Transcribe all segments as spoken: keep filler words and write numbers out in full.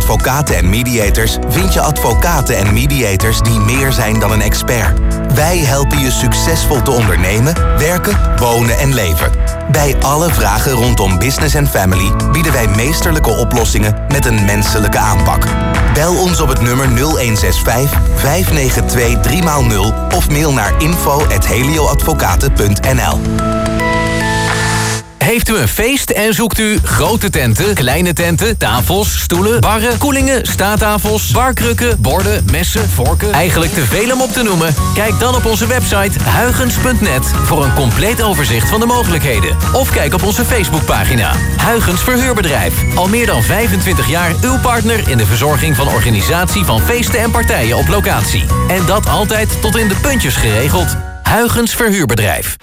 Advocaten en Mediators vind je advocaten en mediators die meer zijn dan een expert. Wij helpen je succesvol te ondernemen, werken, wonen en leven. Bij alle vragen rondom business en family bieden wij meesterlijke oplossingen met een menselijke aanpak. Bel ons op het nummer nul een zes vijf, vijf negen twee, drie nul of mail naar info at helioadvocaten punt n l. Heeft u een feest en zoekt u grote tenten, kleine tenten, tafels, stoelen, barren, koelingen, staattafels, barkrukken, borden, messen, vorken, eigenlijk te veel om op te noemen? Kijk dan op onze website huygens punt net voor een compleet overzicht van de mogelijkheden. Of kijk op onze Facebookpagina. Huygens Verhuurbedrijf. Al meer dan vijfentwintig jaar uw partner in de verzorging van organisatie van feesten en partijen op locatie. En dat altijd tot in de puntjes geregeld. Huygens Verhuurbedrijf.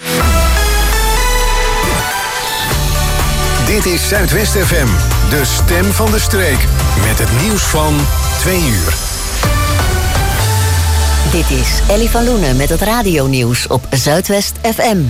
Dit is Zuidwest F M, de stem van de streek. Met het nieuws van twee uur. Dit is Ellie van Loenen met het radionieuws op Zuidwest F M.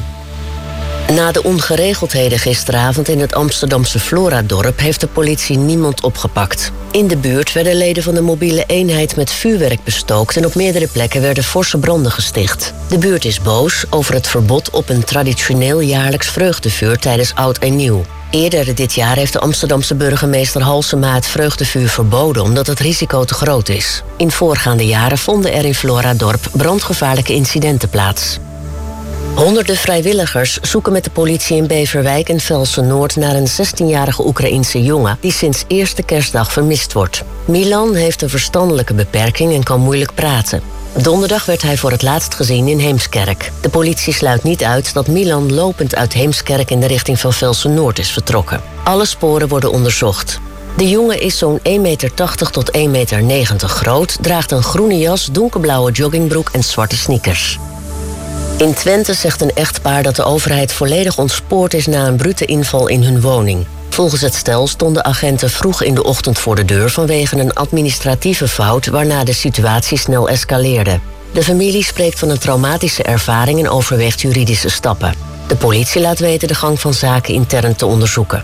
Na de ongeregeldheden gisteravond in het Amsterdamse Floradorp heeft de politie niemand opgepakt. In de buurt werden leden van de mobiele eenheid met vuurwerk bestookt en op meerdere plekken werden forse branden gesticht. De buurt is boos over het verbod op een traditioneel jaarlijks vreugdevuur tijdens Oud en Nieuw. Eerder dit jaar heeft de Amsterdamse burgemeester Halsema het vreugdevuur verboden omdat het risico te groot is. In voorgaande jaren vonden er in Floradorp brandgevaarlijke incidenten plaats. Honderden vrijwilligers zoeken met de politie in Beverwijk en Velsen-Noord naar een zestienjarige Oekraïense jongen die sinds eerste kerstdag vermist wordt. Milan heeft een verstandelijke beperking en kan moeilijk praten. Donderdag werd hij voor het laatst gezien in Heemskerk. De politie sluit niet uit dat Milan lopend uit Heemskerk in de richting van Velsen-Noord is vertrokken. Alle sporen worden onderzocht. De jongen is zo'n één meter tachtig tot één meter negentig groot, draagt een groene jas, donkerblauwe joggingbroek en zwarte sneakers. In Twente zegt een echtpaar dat de overheid volledig ontspoord is na een brute inval in hun woning. Volgens het stel stonden agenten vroeg in de ochtend voor de deur vanwege een administratieve fout waarna de situatie snel escaleerde. De familie spreekt van een traumatische ervaring en overweegt juridische stappen. De politie laat weten de gang van zaken intern te onderzoeken.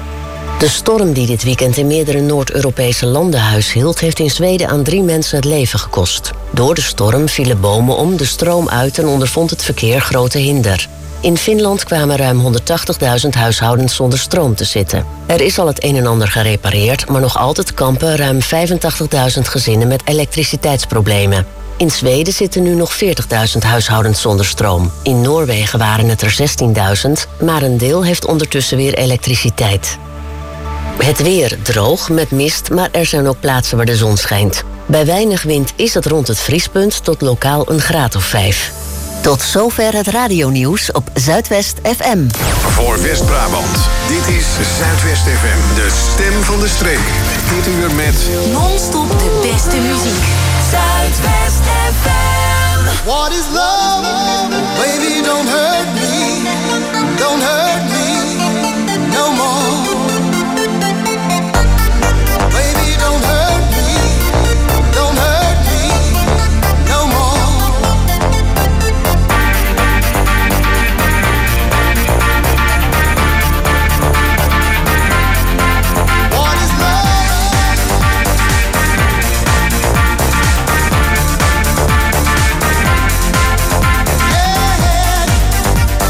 De storm die dit weekend in meerdere Noord-Europese landen huishield heeft in Zweden aan drie mensen het leven gekost. Door de storm vielen bomen om, de stroom uit en ondervond het verkeer grote hinder. In Finland kwamen ruim honderdtachtigduizend huishoudens zonder stroom te zitten. Er is al het een en ander gerepareerd, maar nog altijd kampen ruim vijfentachtigduizend gezinnen met elektriciteitsproblemen. In Zweden zitten nu nog veertigduizend huishoudens zonder stroom. In Noorwegen waren het er zestienduizend, maar een deel heeft ondertussen weer elektriciteit. Het weer droog met mist, maar er zijn ook plaatsen waar de zon schijnt. Bij weinig wind is het rond het vriespunt tot lokaal een graad of vijf. Tot zover het radionieuws op Zuidwest F M. Voor West-Brabant, dit is Zuidwest F M, de stem van de streek. Dit uur met non-stop de beste muziek. Zuidwest F M. What is love? Baby, don't hurt me. Don't hurt me no more. Baby, don't hurt me. Don't hurt me no more. What is love? Yeah.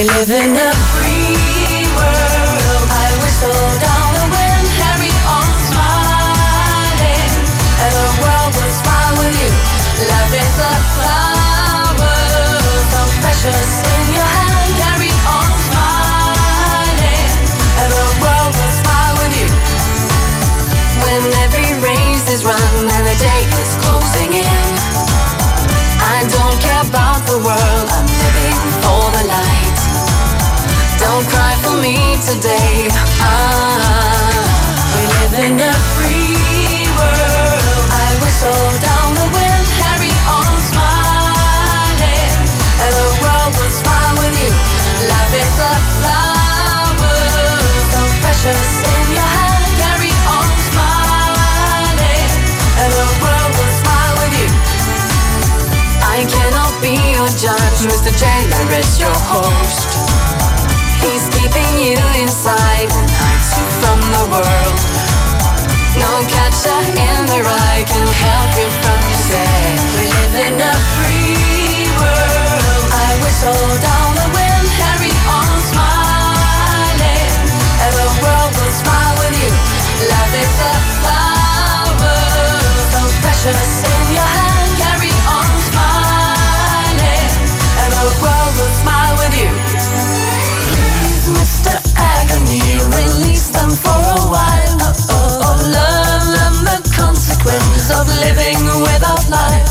We live in a free world. I whistle down the wind, carry on smiling, and the world will smile with you. Love is a flower, so precious in your hand. Carry on smiling, and the world will smile with you. When every race is run and the day is closing in, I don't care about the world, I'm living for the light. Don't cry for me today. Ah, we live in a free world. I whistle down the wind, carry on smiling, and the world will smile with you. Love is a flower, so precious in your hand. Carry on smiling, and the world will smile with you. I cannot be your judge, Mister Jailer is your host. He's keeping you inside and hides you from the world. No catcher in the rye can help you from your say. We live in a free world. I whistle down the wind, carry on smiling, and the world will smile with you. Love is a flower, so precious in your hand. Carry on smiling, and the world will smile with you. Mister Agony, release them for a while. Oh, oh, oh, love and the consequence of living without life.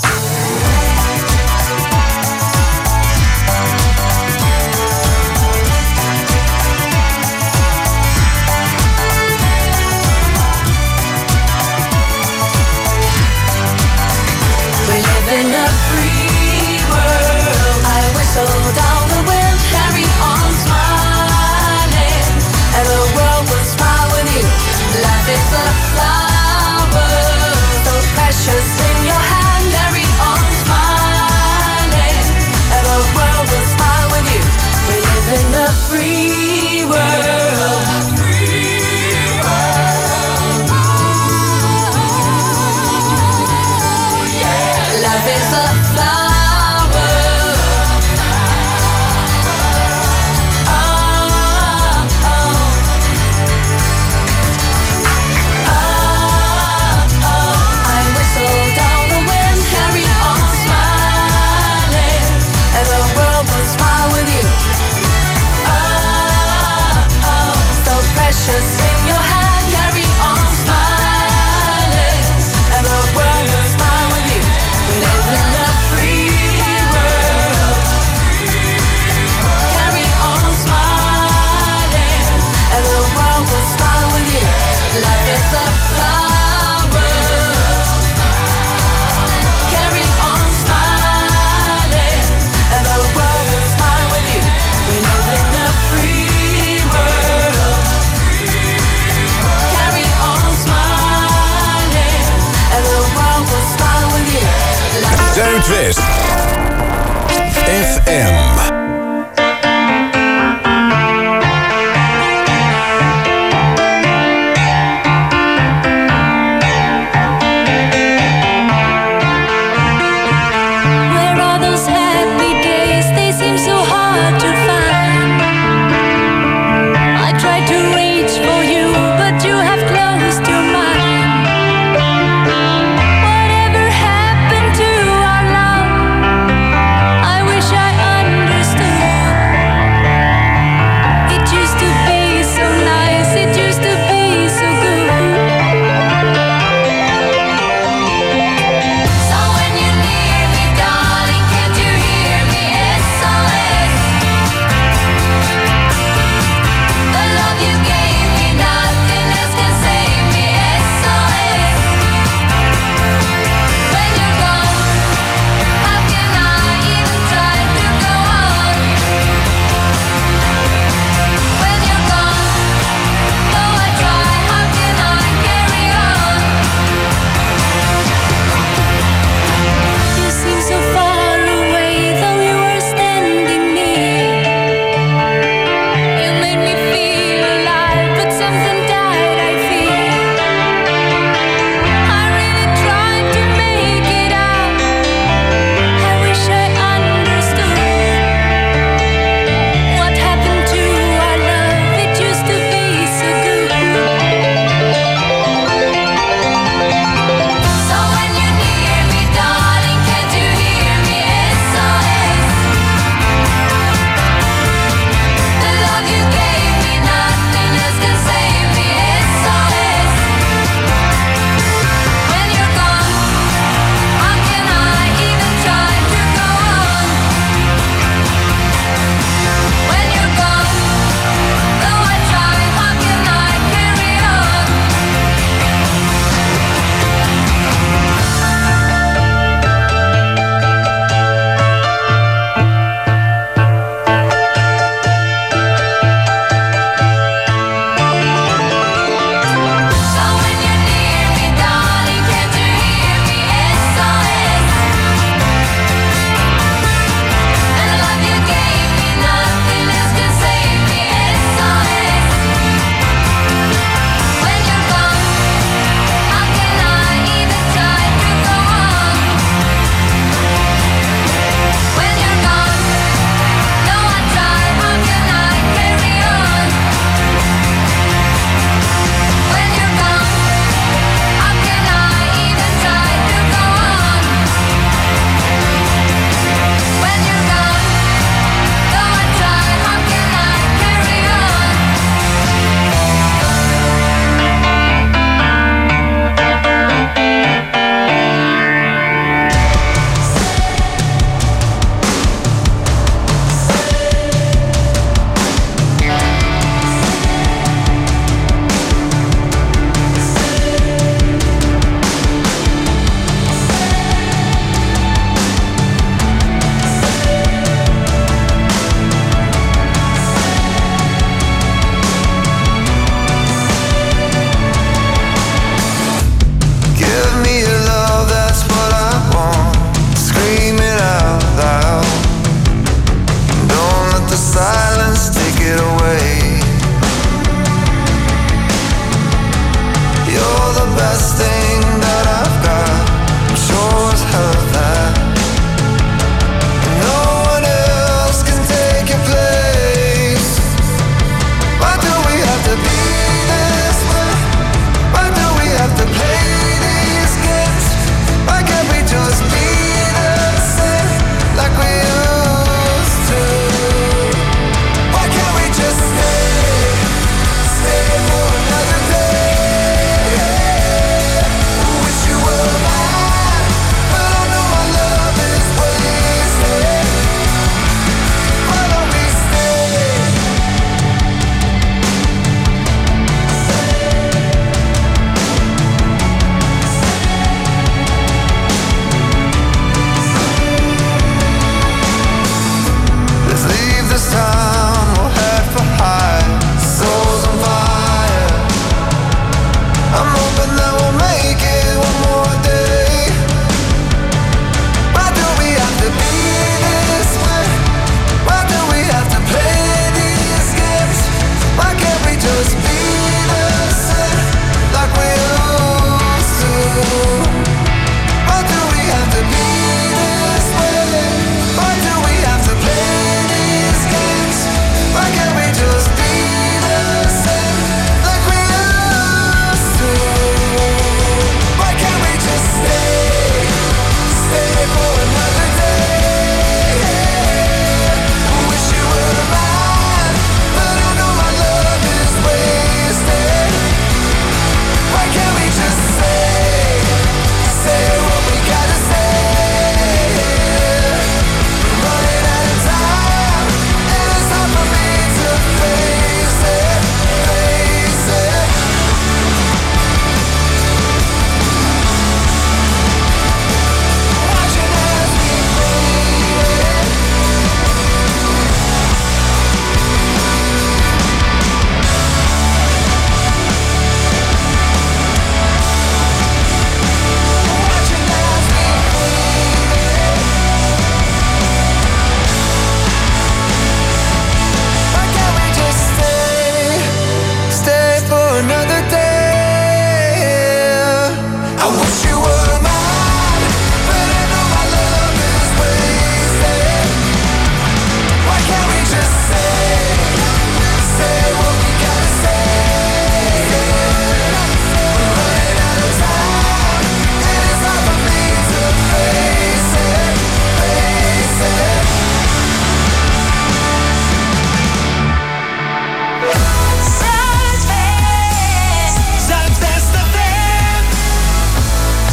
We live in a free world. I whistle down the wind, carry on smiling, and the world will smile with you. Love is a flower, so precious in your hand. Carry on smiling, and the world will smile with you. We live in a free world. Love is a flower. Oh, oh. Oh, oh. I whistle down the wind, carry on smiling, and the world will smile with you. Oh, oh. So precious in your hand, carry on smiling, and the world will smile with you. We live in a free world. Carry on smiling, and the world will smile with you. Love is a flower. Carry on smiling, and the world will smile with you. We live in a free world. Carry on smiling, and the world will smile with you. Zuidwest F M. Where are those happy days? They seem so hard to find. I tried to reach for you, but you have closed your mind. Whatever happened to our love? wish you were mine, but I know my love is wasted. Why can't we just say, say what we gotta say? We're running out of time, and it's hard for me to face it, face it. Zuidwest, Zuidwest F M.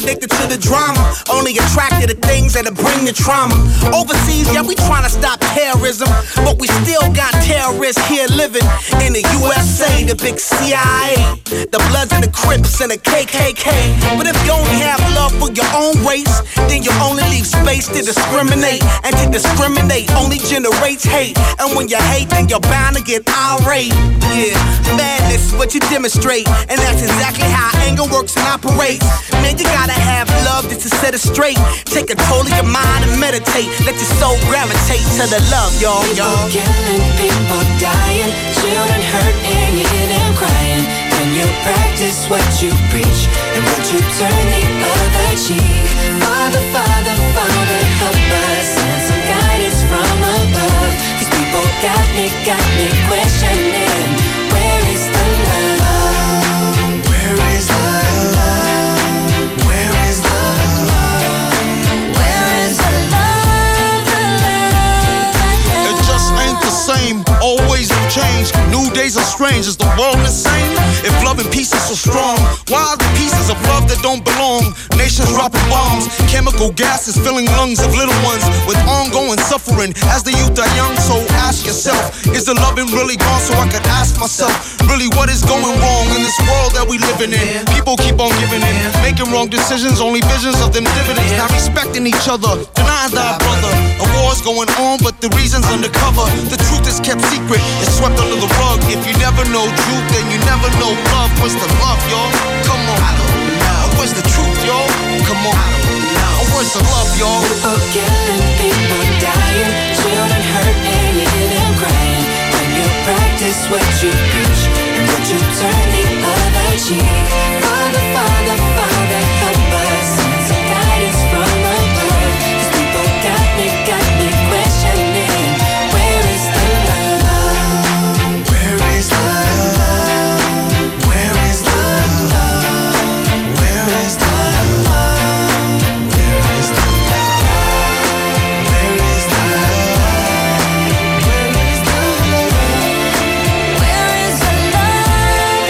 addicted to the drama, only attracted to things that'll bring the trauma. Overseas, yeah, we tryna stop terrorism, but we still got terrorists here living in the U S A, the big C I A, the Bloods and the Crips and the K K K. But if you only have love for your own race, then you only leave space to discriminate, and to discriminate only generates hate. And when you hate, then you're bound to get irate. Yeah, madness is what you demonstrate, and that's exactly how anger works and operates. Man, you gotta have love just to set it straight. Take control of your mind and meditate. Let your soul gravitate to the love, y'all, y'all. People killing, people dying, children hurt and you hear them crying. When you practice what you preach, and would you turn the other cheek? Father, Father, Father, help us, send some guidance from above. These people got me, got me questioning, where is the love? Where is the love? Where is the love? Where is the love, the love, the love? It just ain't the same, always have changed. New days are strange, is the world insane? If love and peace is so strong, why are the pieces of love that don't belong? Nations dropping bombs, chemical gases filling lungs of little ones with ongoing suffering as the youth are young. So ask yourself, is the loving really gone? So I could ask myself, really what is going wrong in this world that we living in? People keep on giving in, making wrong decisions, only visions of them dividends. Not respecting each other, denying thy brother. A war's going on, but the reason's undercover. The truth is kept secret, it's swept under the rug. If you never know truth, then you never know love. Where's the love, y'all? Come on. I don't know. Where's the truth, y'all? Come on. I don't know. Where's the love, y'all? People killing, people dying, children hurt and you hear them crying. When you practice what you preach, and would you turn the other cheek? Father, Father, Father, help us, send some guidance from above. These people got me, got me questioning, where is the love? Where is the love? Where is the love? Where is the love? Where is the love? Where is the love? Where is the love? Where is the love?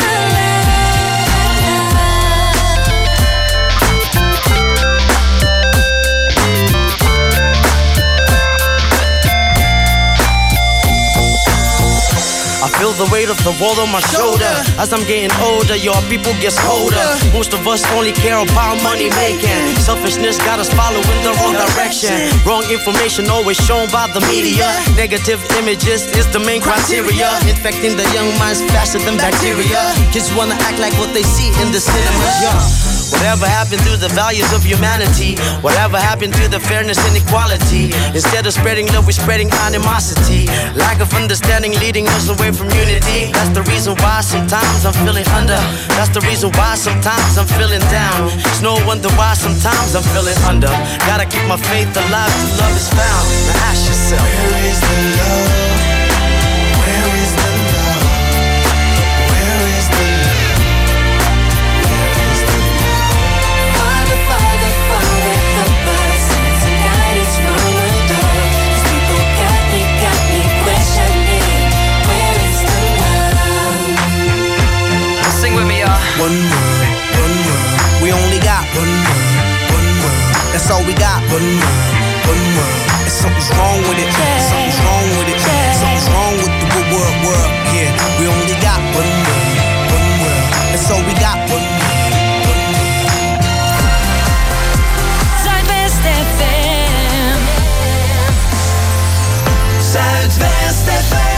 I feel the weight of the world on my shoulder. As I'm getting older, your people get colder. Most of us only care about money making. Selfishness got us following the wrong direction. Wrong information always shown by the media. Negative images is the main criteria. Infecting the young minds faster than bacteria. Kids wanna act like what they see in the cinema. Yeah. Whatever happened to the values of humanity? Whatever happened to the fairness and equality? Instead of spreading love, we're spreading animosity. Lack of understanding leading us away from unity. That's the reason why sometimes I'm feeling under. That's the reason why sometimes I'm feeling down. It's no wonder why sometimes I'm feeling under. Gotta keep my faith alive till love is found. Now ask yourself, Where is the love? Where is the love? Where is the love? Where is the love? Father, Father, Father, help us, send some guidance from above. These people got me, got me questioning, where is the love? Sing with me, y'all. One world, one world. We only got one world, one world. That's all we got. One world, one world. And something's wrong with it. Something's wrong with it. Something's wrong with the good world, world. Yeah, we only got one world, one world. That's all we got. One world, one world. Zuidwest F M. Zuidwest F M.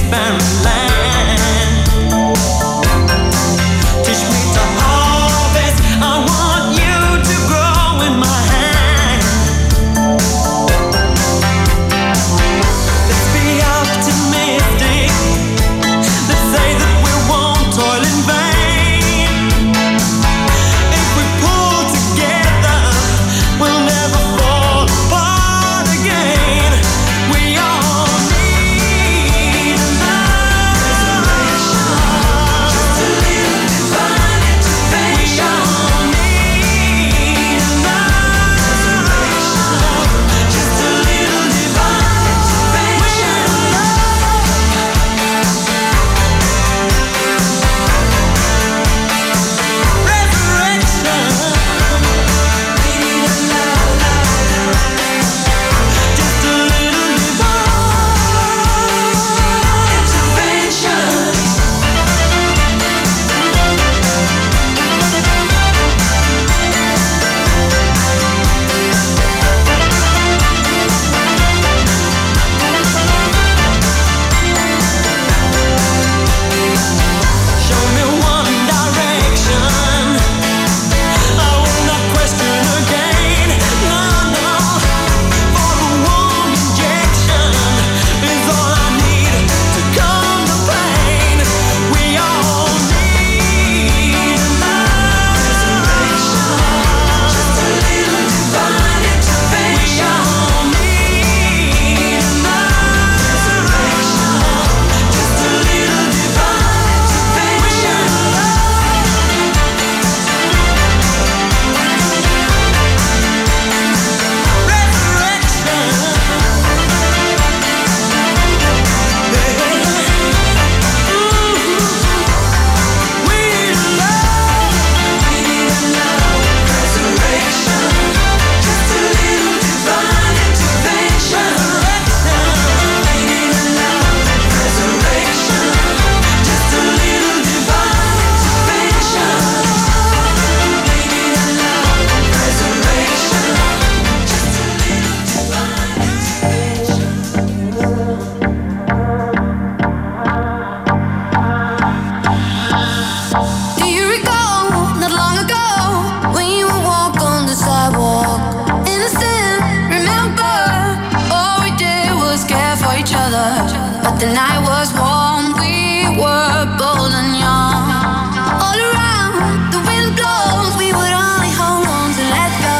The night was warm, we were bold and young. All around, the wind blows, we would only hold on to let go.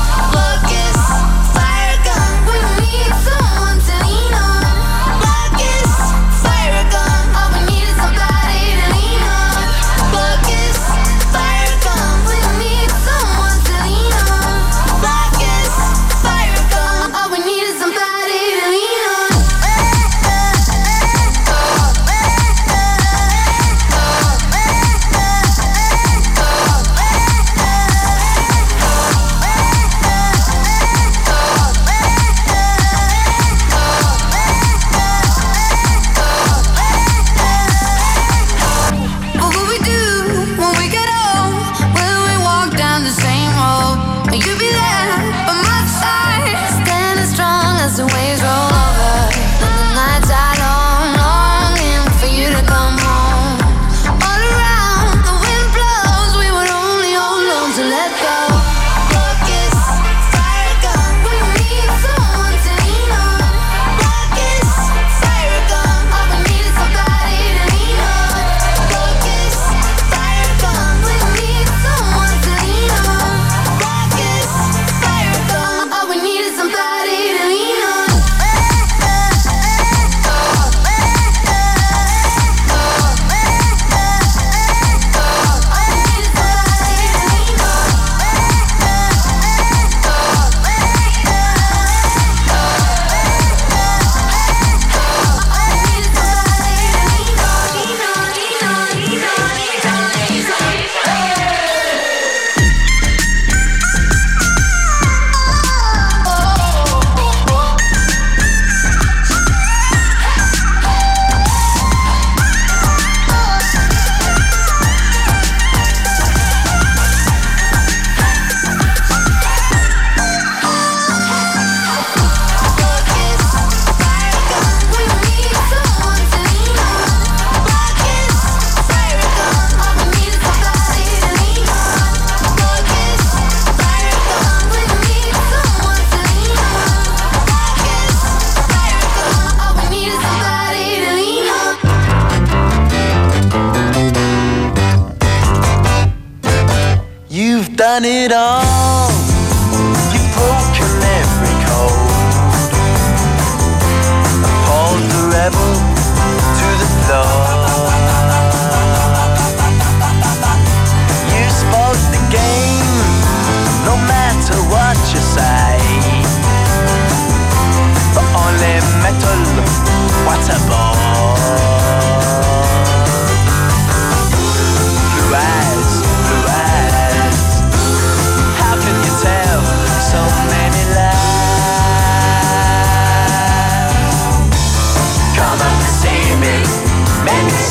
Focus, fire gun, we need someone to lean on. Focus, fire gun, all we need is somebody to lean on. Focus, fire gun, we need someone to lean on. Focus, fire gun, all we need is somebody to lean on. done it all. You've broken every code. Appalled the rebel to the floor. You spoke the game, no matter what you say. But only metal, what a ball. Blue eyes, blue eyes. How can you tell so many lies? Come up and see me, make me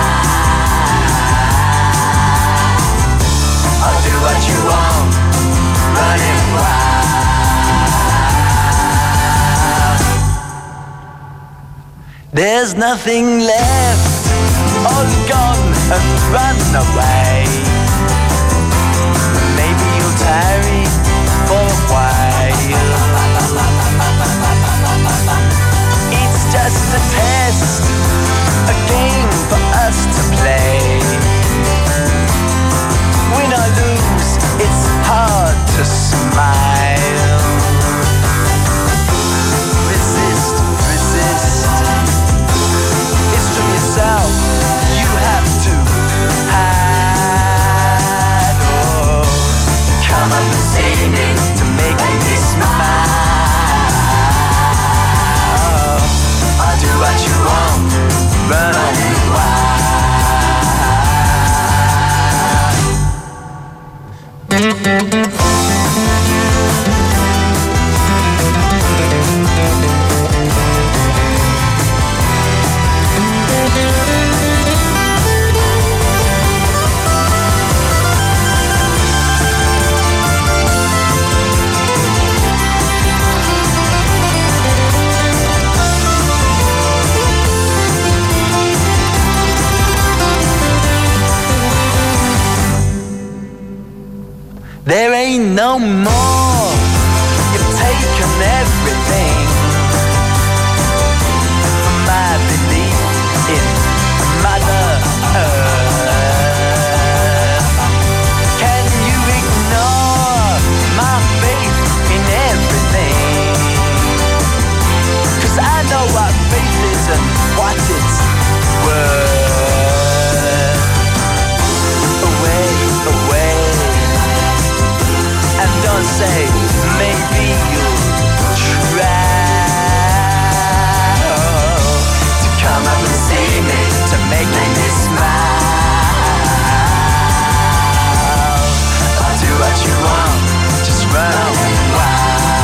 smile. I'll do what you want, running wild. There's nothing left, all gone and run away. Maybe you'll tarry for a while. It's just a test, a game for us to play. Win or lose, it's hard to smile. Resist, resist. It's from yourself you have to hide. Oh, come up and see me to make me smile. I'll do what you want, running wild. There ain't no more. You've taken everything from my belief in Mother Earth. Can you ignore my faith in everything? 'Cause I know what faith is and what it's worth. Away, away. And don't say, maybe you'll try to come up and see me, to make me smile. I'll do what you want, just run wild.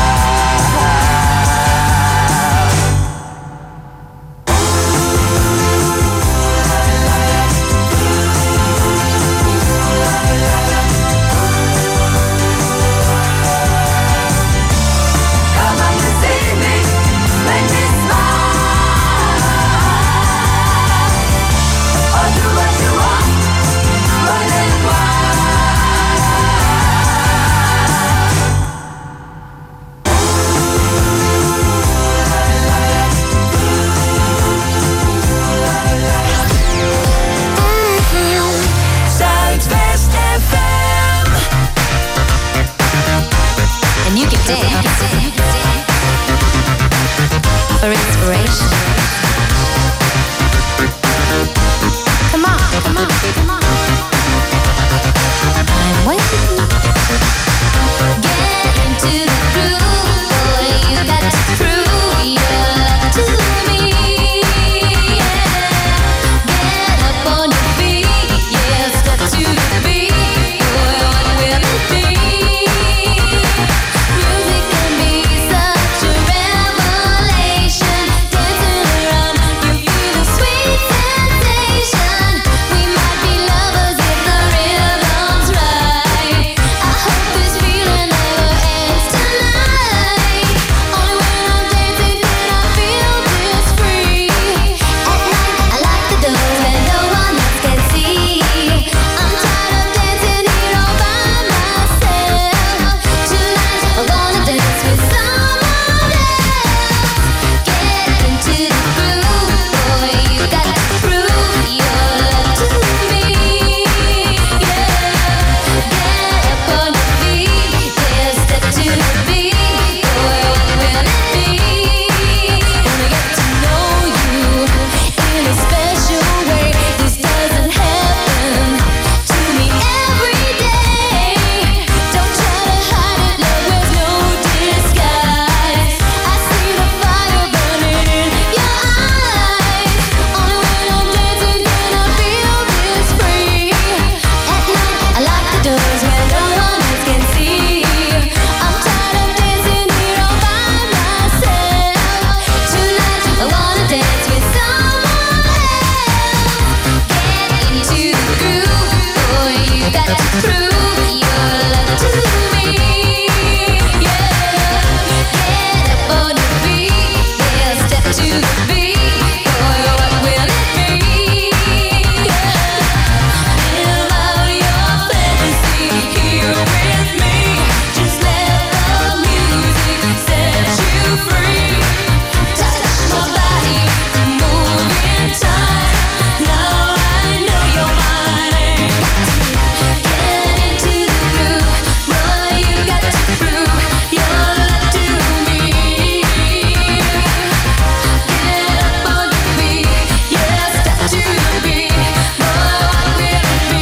For inspiration. Come on, come on, come on. I'm waiting. Get into the groove, boy. You got to prove your love to me. Yeah. Get up on your feet, yeah. Step to the beat, boy. What will it be? Music can be such a revelation. Dancing dance with someone else. Get into the groove, boy, you got to prove your love to me. Yeah, get up on your feet, yeah, step to the beat, boy, what will it be? Yeah, live out your fantasy here with me. Just let the music set you free. Touch my body, move in time. Now I know you're mine. Get into the groove, boy, you got to prove your love to me. Get up on your feet, yeah, step to the beat, boy, what will it be?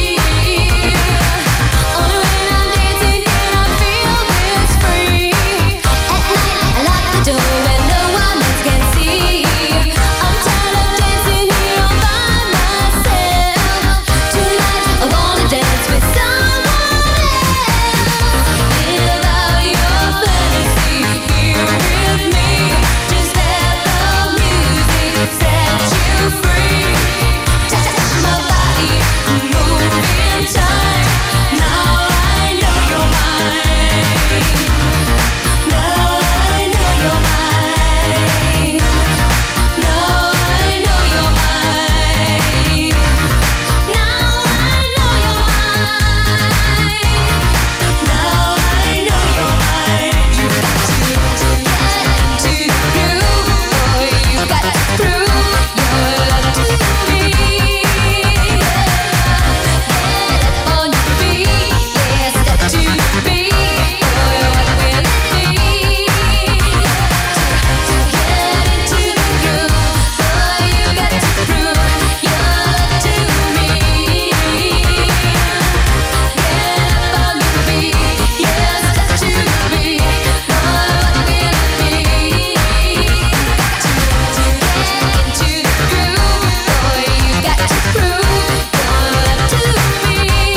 Only when I'm dancing can I feel this free. At night I lock the door when no one else can see. I'm tired of dancing here all by myself. Tonight I wanna dance with someone else. Live out your fantasy here with me. Just let the music set you free. Touch my body, move in time. Now I know you're mine. Now I know you're mine. Now I know you're mine. Now I know you're mine. Now I know you're mine. You got to get into the groove, boy. You got to prove your love to me. Get up on your feet, yeah, step to the beat, boy, what will it be? Get into the groove, boy, you got to prove your love to me. Get up on your feet, yeah, step to the beat, boy, what will it be? Get into the groove, boy, you got to prove your love to me.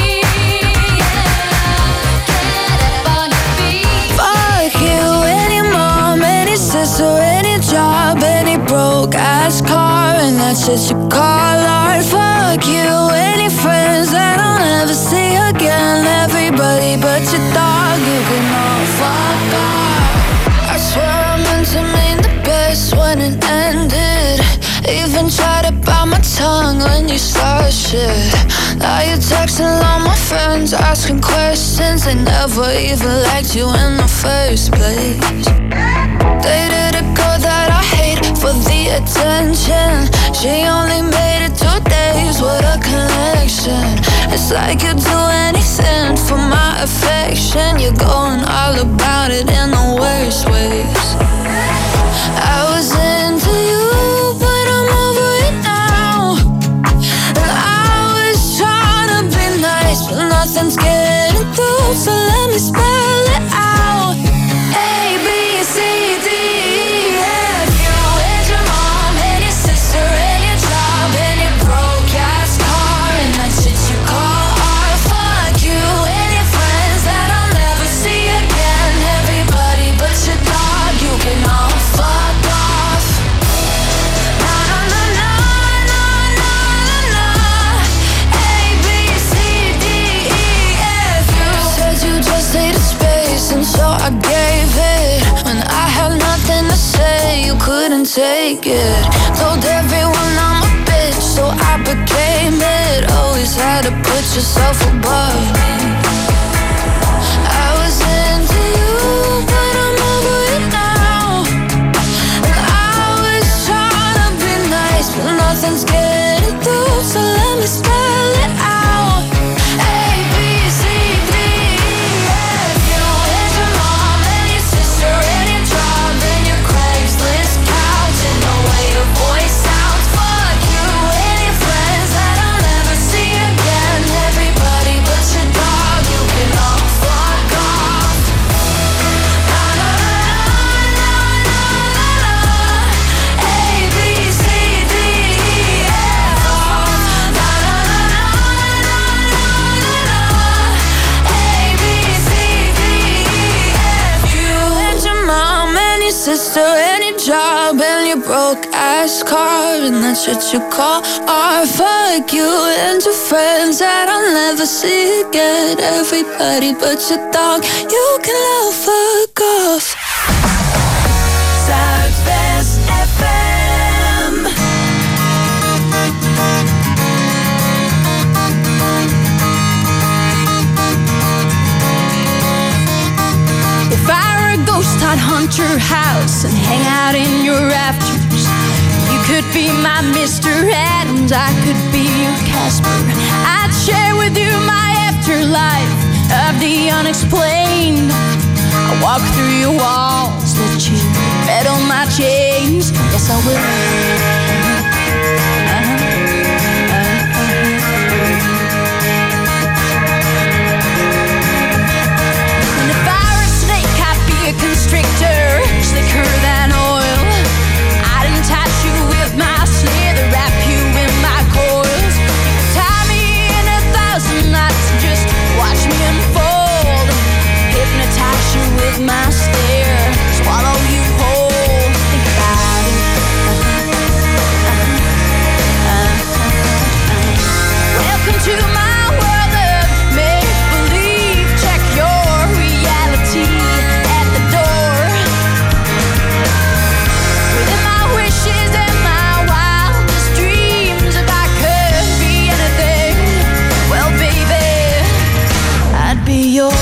Get up on your feet. Fuck you, any mom, any sister, any job, any broke ass car, and that's shit you call art. Fuck you, any friends that I'll never see again. Everybody but your dog, you can all fuck off. I swear I meant to mean the best when it ended. Even tried to bite my tongue when you started shit. Now you're texting all my friends, asking questions. They never even liked you in the first place. Dated a girl that I hate for the attention. She only made it two days, what a connection. It's like you'd do anything for my affection. You're going all about it in the worst ways. I was into you, but I'm over it now. And I was trying to be nice, but nothing's getting through, so let me spell it out. A, B, C, D, E, F, you and your mom, and your sister, and your job, and your broke ass car, and that shit you call art. Fuck you and your friends that I'll never see again. Everybody but your dog, you can all fuck off. Na na na na na na na na. A, B, C, D, E, F, you said you just needed space, and so I gave it. When I had nothing to say, you couldn't take it. Told everyone I'm a bitch, so I became it. Always had to put yourself above me. I was into you, but I'm over it now. And I was trying to be nice, but nothing's getting through, so let me spell it out. A, B, C, D, E, F, you and your mom, and your sister, and your job, and your Craigslist couch, and the way your voice sounds. Fuck you and your friends that I'll never see again. Everybody but your dog, you can all fuck off. Na na na na na na na. A, B, C, D, E, F. gas car, and that's what you call art. Fuck you and your friends that I'll never see again. Everybody but your dog, you can love, fuck off. Zuidwest F M. If I were a ghost, I'd hunt your house and hang out in your rafters. You could be my Mister Adams, I could be your Casper. I'd share with you my afterlife of the unexplained. I walk through your walls, let you rattle my chains. Yes, I will. And if I were a snake, I'd be a constrictor, slicker than oil. I'd entice you with my slither, wrap you in my coils. Tie me in a thousand knots, just watch me unfold. Hypnotize you with my stare, swallow you whole. Think about it. Uh-huh. Uh-huh. Welcome to my world of make-believe. Check your reality at the door. Within my wishes and my wildest dreams, if I could be anything, well, baby, I'd be yours.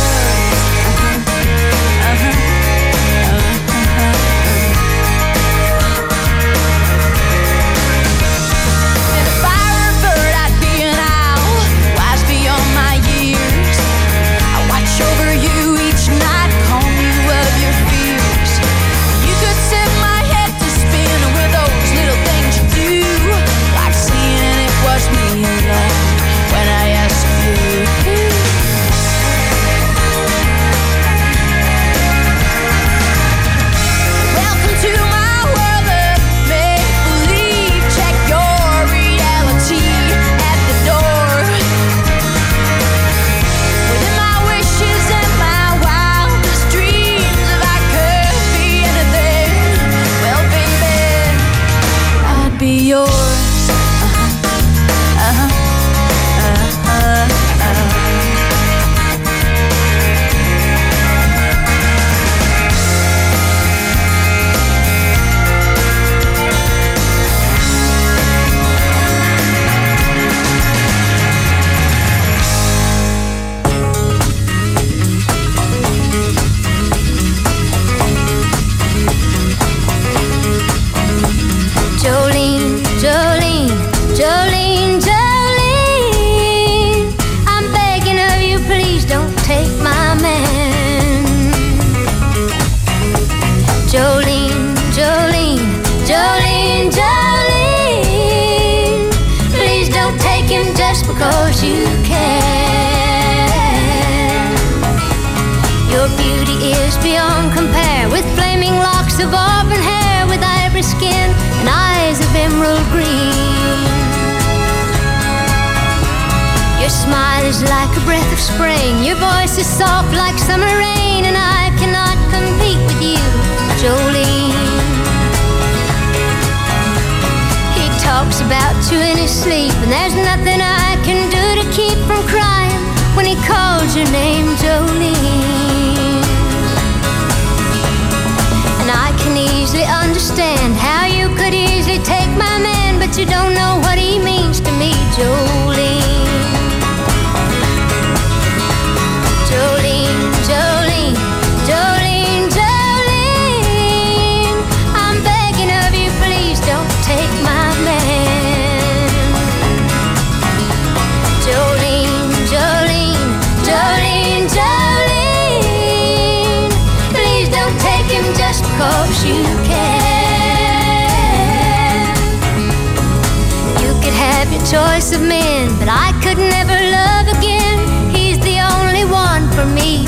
Choice of men, but I could never love again. He's the only one for me,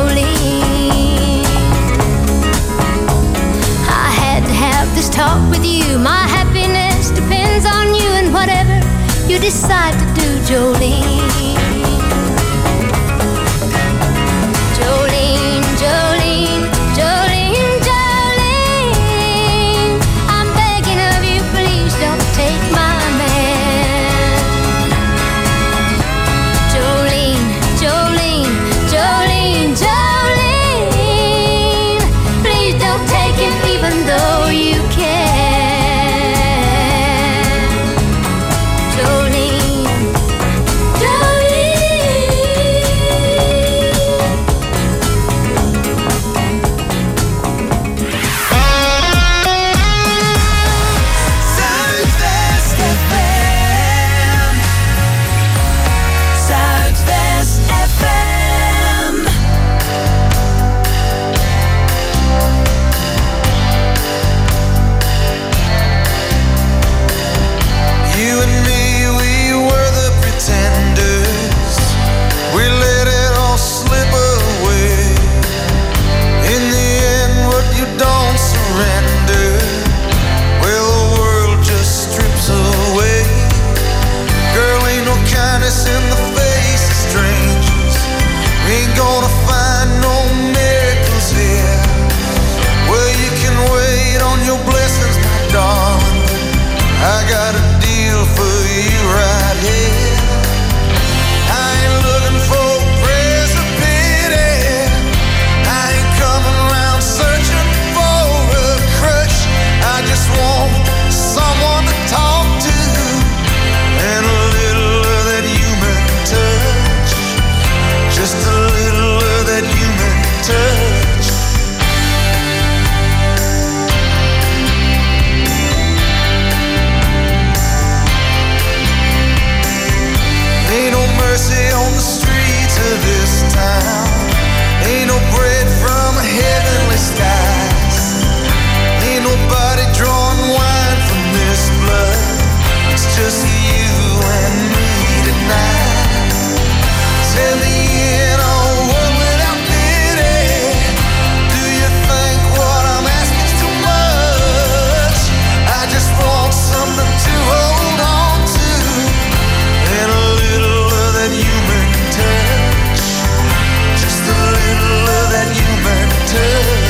Jolene. I had to have this talk with you. My happiness depends on you, and whatever you decide to do, Jolene. Jolene, Jolene, Jolene, Jolene. I'm begging of you, be right here. I ain't looking for praise or pity. I ain't coming around searching for a crutch. I just want someone to talk to and a little of that human touch. Just a little of that human touch. Ain't no mercy on the streets of this town. Ain't no bread from heavenly skies. Ain't nobody drawing wine from this blood. It's just you and me tonight. Tell me in a world without pity, do you think what I'm asking is too much? I just want something to hold on to and a little of that human touch. Just a little of that human touch.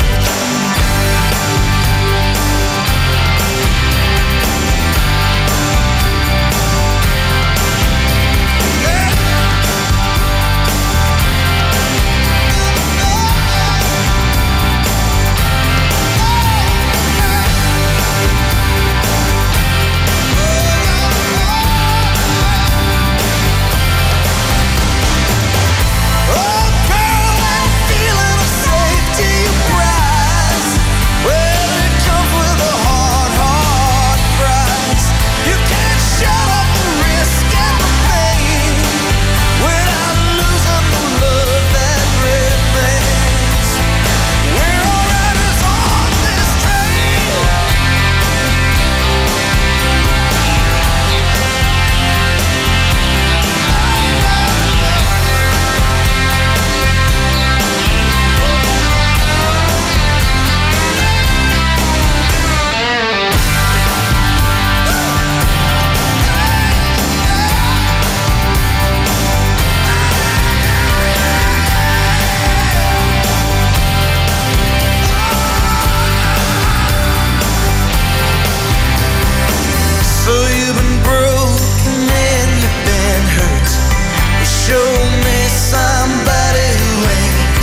So you've been broken and you've been hurt. Well, show me somebody who ain't.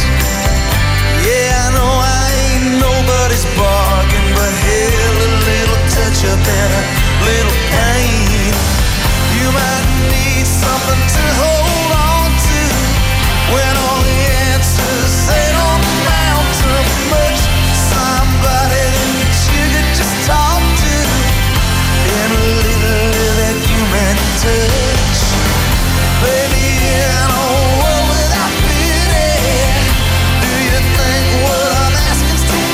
Yeah, I know I ain't nobody's bargain, but hell, a little touch up and a little pain. You might need something to hold on to when all the answers they don't amount to much. Somebody that you could just talk to and a little of that human touch. Baby, in a world without pity, do you think what I'm asking is too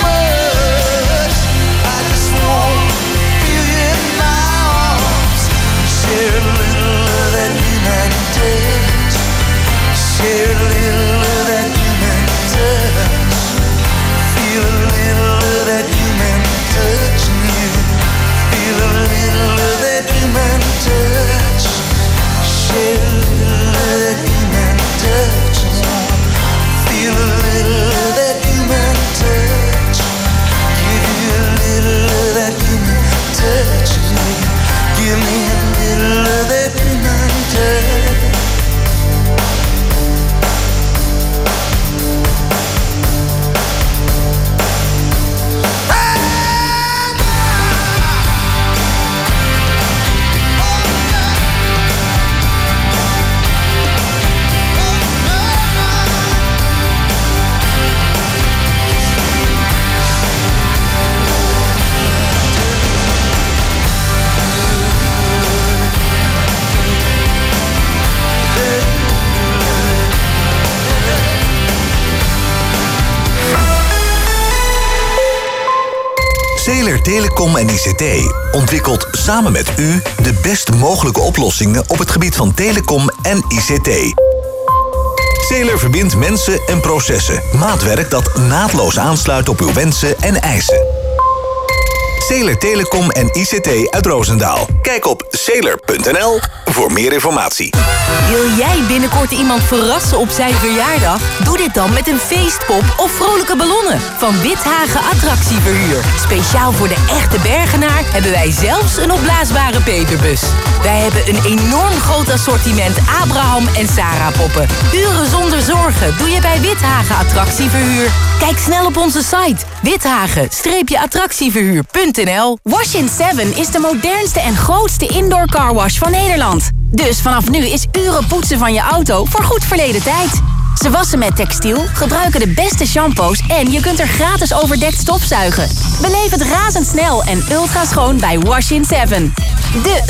much? I just want to feel you in my arms. Share a little of that human touch. Share a little of that human touch. Feel a little of that human touch in you. Feel a little of that human touch. Share a little of that human touch. Feel a little of that human touch. Give you a little of that human touch. Give me a little of that human touch. Zeeler Telecom en I C T ontwikkelt samen met u de best mogelijke oplossingen op het gebied van telecom en I C T. Zeeler verbindt mensen en processen. Maatwerk dat naadloos aansluit op uw wensen en eisen. Sailor Telecom en I C T uit Roosendaal. Kijk op sailor punt n l voor meer informatie. Wil jij binnenkort iemand verrassen op zijn verjaardag? Doe dit dan met een feestpop of vrolijke ballonnen van Withagen Attractieverhuur. Speciaal voor de echte Bergenaar hebben wij zelfs een opblaasbare peperbus. Wij hebben een enorm groot assortiment Abraham en Sarah poppen. Uren zonder zorgen doe je bij Withagen Attractieverhuur. Kijk snel op onze site withagen attractieverhuur punt n l. Wash in seven is de modernste en grootste indoor carwash van Nederland. Dus vanaf nu is uren poetsen van je auto voor goed verleden tijd. Ze wassen met textiel, gebruiken de beste shampoos en je kunt er gratis overdekt stofzuigen. Beleef het razendsnel en ultra schoon bij Wash in seven. De